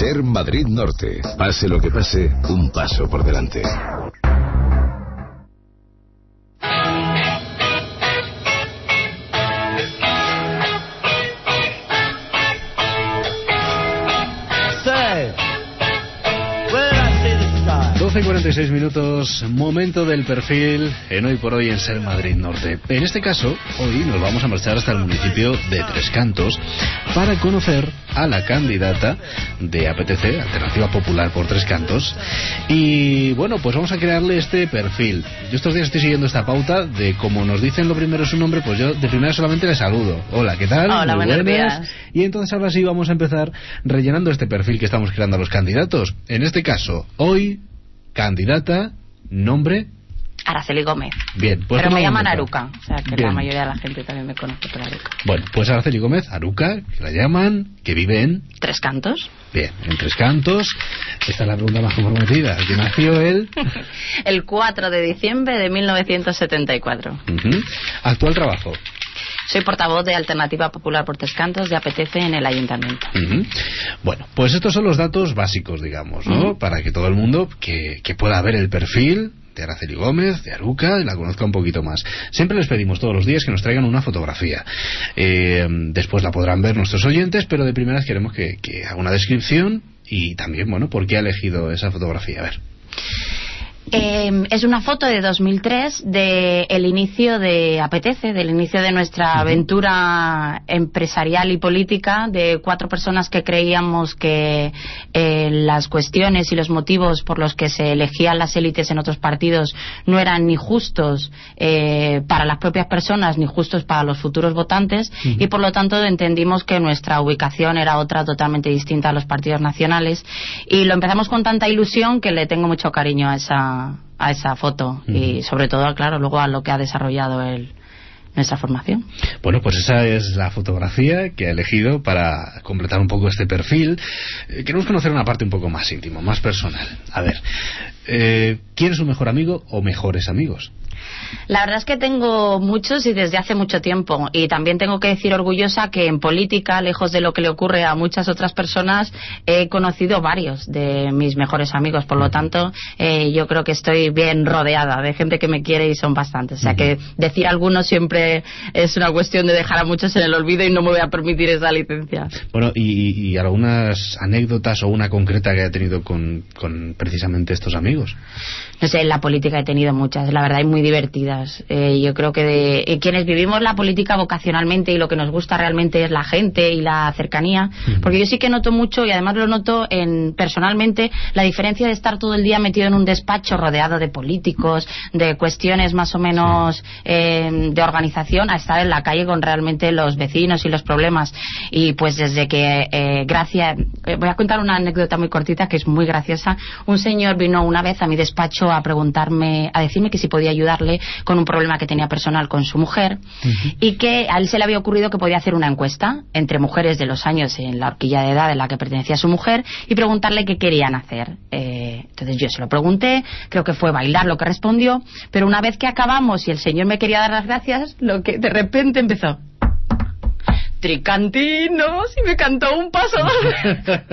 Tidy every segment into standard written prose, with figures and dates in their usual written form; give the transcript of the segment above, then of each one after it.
Ser Madrid Norte. Pase lo que pase, un paso por delante. Y 46 minutos, momento del perfil en Hoy por Hoy en Ser Madrid Norte. En este caso, hoy nos vamos a marchar hasta el municipio de Tres Cantos para conocer a la candidata de APTC, Alternativa Popular por Tres Cantos. Y bueno, pues vamos a crearle este perfil. Yo estos días estoy siguiendo esta pauta de como nos dicen lo primero su nombre, pues yo de primera solamente le saludo. Hola, ¿qué tal? Hola, buenos días. Y entonces ahora sí vamos a empezar rellenando este perfil que estamos creando a los candidatos. En este caso, hoy... candidata, nombre... Araceli Gómez. Bien, pues pero me llaman Aruca, o sea que bien. La mayoría de la gente también me conoce por Aruca. Bueno, pues Araceli Gómez, Aruca, que la llaman, que vive en... Tres Cantos. Bien, en Tres Cantos. Esta es la pregunta más comprometida. ¿Quién nació él? El 4 de diciembre de 1974. Actual trabajo. Soy portavoz de Alternativa Popular por Tres Cantos de APTC en el Ayuntamiento. Bueno, pues estos son los datos básicos, digamos, ¿no? Para que todo el mundo que pueda ver el perfil de Araceli Gómez, de Aruca, y la conozca un poquito más. Siempre les pedimos todos los días que nos traigan una fotografía. Después la podrán ver nuestros oyentes, pero de primeras queremos que haga una descripción y también, bueno, ¿por qué ha elegido esa fotografía? A ver. Es una foto de 2003 del inicio de APTC, del inicio de nuestra aventura empresarial y política, de 4 personas que creíamos que las cuestiones y los motivos por los que se elegían las élites en otros partidos no eran ni justos para las propias personas ni justos para los futuros votantes, y por lo tanto entendimos que nuestra ubicación era otra totalmente distinta a los partidos nacionales, y lo empezamos con tanta ilusión que le tengo mucho cariño a esa foto y sobre todo, claro, luego a lo que ha desarrollado nuestra formación. Bueno, pues esa es la fotografía que ha elegido para completar un poco este perfil. Queremos conocer una parte un poco más íntima, más personal. A ver, ¿quién es su mejor amigo o mejores amigos? La verdad es que tengo muchos y desde hace mucho tiempo, y también tengo que decir orgullosa que en política, lejos de lo que le ocurre a muchas otras personas, he conocido varios de mis mejores amigos, por lo tanto yo creo que estoy bien rodeada de gente que me quiere y son bastantes, o sea que decir algunos siempre es una cuestión de dejar a muchos en el olvido y no me voy a permitir esa licencia. Bueno, y algunas anécdotas o una concreta que haya tenido con precisamente estos amigos. No sé, en la política he tenido muchas, la verdad, y muy divertidas. Yo creo que de quienes vivimos la política vocacionalmente y lo que nos gusta realmente es la gente y la cercanía, porque yo sí que noto mucho, y además lo noto personalmente, la diferencia de estar todo el día metido en un despacho rodeado de políticos, de cuestiones más o menos de organización, a estar en la calle con realmente los vecinos y los problemas. Y pues desde que, voy a contar una anécdota muy cortita que es muy graciosa. Un señor vino una vez a mi despacho a decirme que si podía ayudarle con un problema que tenía personal con su mujer, y que a él se le había ocurrido que podía hacer una encuesta entre mujeres de los años en la horquilla de edad en la que pertenecía su mujer y preguntarle qué querían hacer. Entonces yo se lo pregunté, creo que fue bailar lo que respondió, pero una vez que acabamos y el señor me quería dar las gracias, lo que de repente empezó: Tricantinos, y me cantó un paso doble.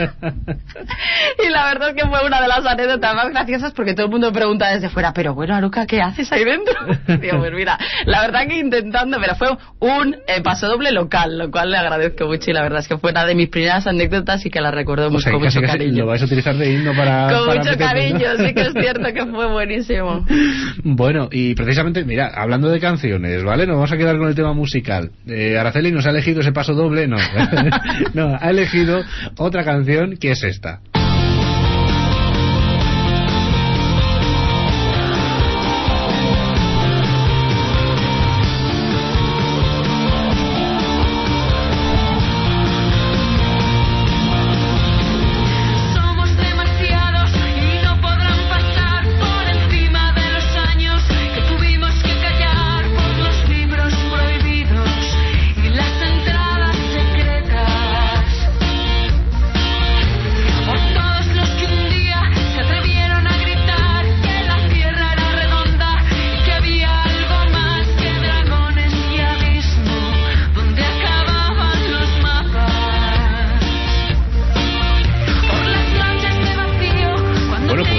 Y la verdad es que fue una de las anécdotas más graciosas, porque todo el mundo me pregunta desde fuera, pero bueno, Aruca, ¿qué haces ahí dentro? Digo, pues mira, la verdad que intentando, pero fue un paso doble local, lo cual le agradezco mucho, y la verdad es que fue una de mis primeras anécdotas y que la recuerdo mucho, con mucho cariño. Lo vais a utilizar de himno para... Con para mucho cariño, ¿no? Sí que es cierto que fue buenísimo. Bueno, y precisamente, mira, hablando de canciones, ¿vale? Nos vamos a quedar con el tema musical. Araceli nos ha elegido ese paso doble, no. No, ha elegido otra canción que es esta.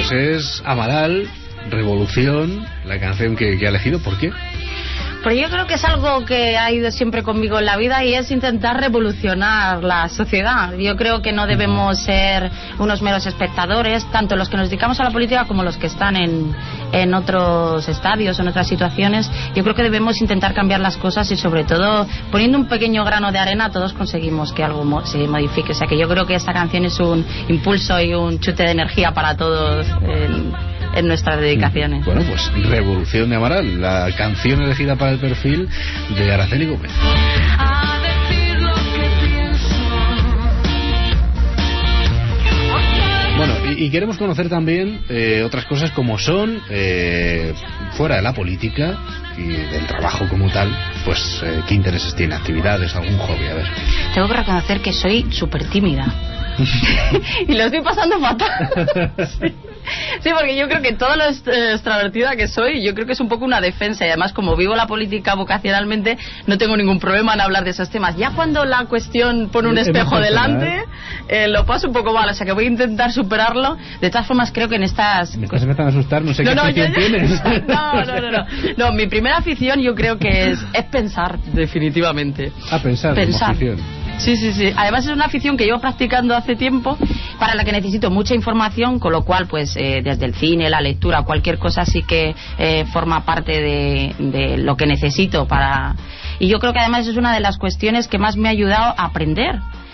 pues es Amaral, Revolución, la canción que ha elegido. ¿Por qué? Pues yo creo que es algo que ha ido siempre conmigo en la vida y es intentar revolucionar la sociedad. Yo creo que no debemos ser unos meros espectadores, tanto los que nos dedicamos a la política como los que están en otros estadios, en otras situaciones. Yo creo que debemos intentar cambiar las cosas y sobre todo poniendo un pequeño grano de arena todos conseguimos que algo se modifique. O sea que yo creo que esta canción es un impulso y un chute de energía para todos en nuestras dedicaciones. Bueno, pues Revolución de Amaral, la canción elegida para el perfil de Araceli Gómez. Bueno, y queremos conocer también otras cosas como son, fuera de la política y del trabajo como tal, pues qué intereses tiene, actividades, algún hobby, a ver. Tengo que reconocer que soy súper tímida. Y lo estoy pasando fatal. Sí, porque yo creo que todo lo extrovertida que soy, yo creo que es un poco una defensa. Y además, como vivo la política vocacionalmente, no tengo ningún problema en hablar de esos temas. Ya cuando la cuestión pone un espejo delante, lo paso un poco mal. O sea que voy a intentar superarlo. De todas formas, creo que en estas... Me estás empezando a asustar, no sé qué afición tienes. No, mi primera afición yo creo que es pensar, definitivamente. Pensar. Como afición. Sí. Además es una afición que llevo practicando hace tiempo, para la que necesito mucha información, con lo cual pues desde el cine, la lectura, cualquier cosa sí que forma parte de lo que necesito para... Y yo creo que además es una de las cuestiones que más me ha ayudado a aprender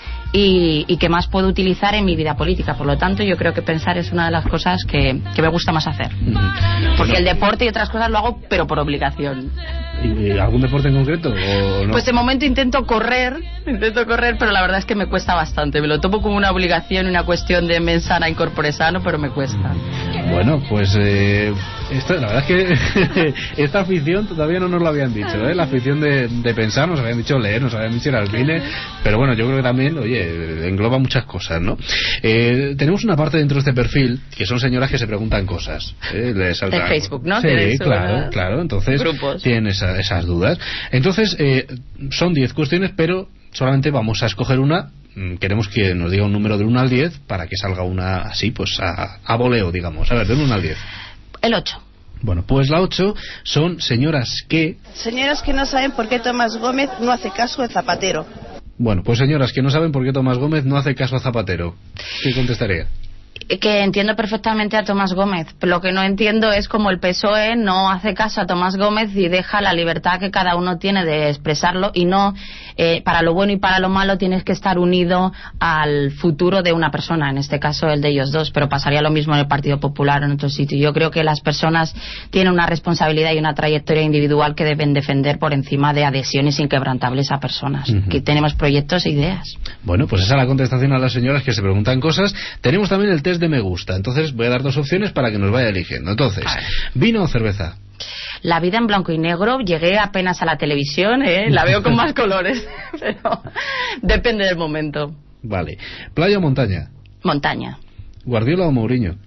y que más puedo utilizar en mi vida política. Por lo tanto, yo creo que pensar es una de las cosas que me gusta más hacer. Porque el deporte y otras cosas lo hago, pero por obligación. ¿Y algún deporte en concreto o no? Pues de momento intento correr, pero la verdad es que me cuesta bastante. Me lo tomo como una obligación, una cuestión de mens sana in corpore sano, pero me cuesta. Bueno, pues la verdad es que esta afición todavía no nos lo habían dicho, ¿eh? La afición de pensar, nos habían dicho leer, nos habían dicho ir al cine, pero bueno, yo creo que también, engloba muchas cosas, ¿no? Tenemos una parte dentro de este perfil que son señoras que se preguntan cosas. De Facebook, ¿no? Sí, claro, entonces grupos. Tienen esas dudas. Entonces, son 10 cuestiones, pero solamente vamos a escoger una. Queremos que nos diga un número del 1 al 10 para que salga una así, pues a voleo, digamos. A ver, del 1 al 10. El 8. Bueno, pues la 8 son señoras que no saben por qué Tomás Gómez no hace caso a Zapatero. Bueno, pues señoras que no saben por qué Tomás Gómez no hace caso a Zapatero. ¿Qué contestaría? Que entiendo perfectamente a Tomás Gómez. Lo que no entiendo es cómo el PSOE no hace caso a Tomás Gómez y deja la libertad que cada uno tiene de expresarlo, y no, para lo bueno y para lo malo tienes que estar unido al futuro de una persona, en este caso el de ellos dos, pero pasaría lo mismo en el Partido Popular o en otro sitio. Yo creo que las personas tienen una responsabilidad y una trayectoria individual que deben defender por encima de adhesiones inquebrantables a personas. Que tenemos proyectos e ideas. Bueno, pues esa es la contestación a las señoras que se preguntan cosas. Tenemos también el test de me gusta, entonces voy a dar 2 opciones para que nos vaya eligiendo. Entonces, ¿vino o cerveza? La vida en blanco y negro, llegué apenas a la televisión, la veo con más colores, pero depende del momento. Vale. ¿Playa o montaña? Montaña. ¿Guardiola o Mourinho?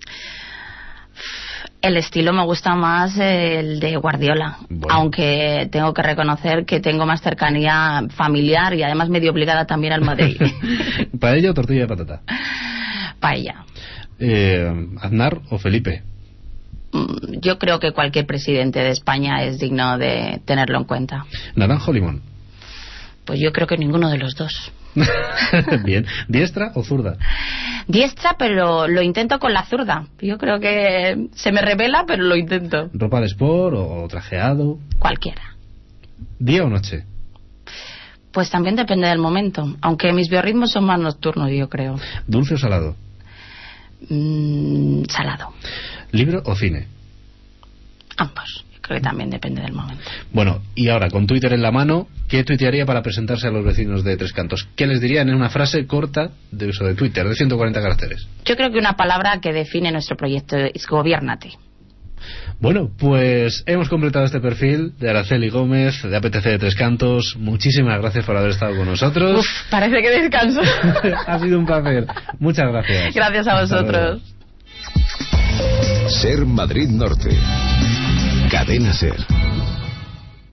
El estilo me gusta más el de Guardiola, aunque tengo que reconocer que tengo más cercanía familiar y además medio obligada también al Madrid. ¿Paella o tortilla de patata? Paella. ¿Aznar o Felipe? Yo creo que cualquier presidente de España es digno de tenerlo en cuenta. ¿Naranjo o limón? Pues yo creo que ninguno de los dos. Bien. ¿Diestra o zurda? Diestra, pero lo intento con la zurda. Yo creo que se me revela, pero lo intento. ¿Ropa de sport o trajeado? Cualquiera. ¿Día o noche? Pues también depende del momento, aunque mis biorritmos son más nocturnos, yo creo. ¿Dulce o salado? Salado. ¿Libro o cine? Ambos. Creo que también depende del momento. Bueno, y ahora, con Twitter en la mano, ¿qué tuitearía para presentarse a los vecinos de Tres Cantos? ¿Qué les dirían en una frase corta de uso de Twitter, de 140 caracteres? Yo creo que una palabra que define nuestro proyecto es gobiérnate. Bueno, pues hemos completado este perfil de Araceli Gómez, de APTC de Tres Cantos. Muchísimas gracias por haber estado con nosotros. Parece que descanso. Ha sido un placer. Muchas gracias. Gracias a vosotros. Ser Madrid Norte. Cadena Ser.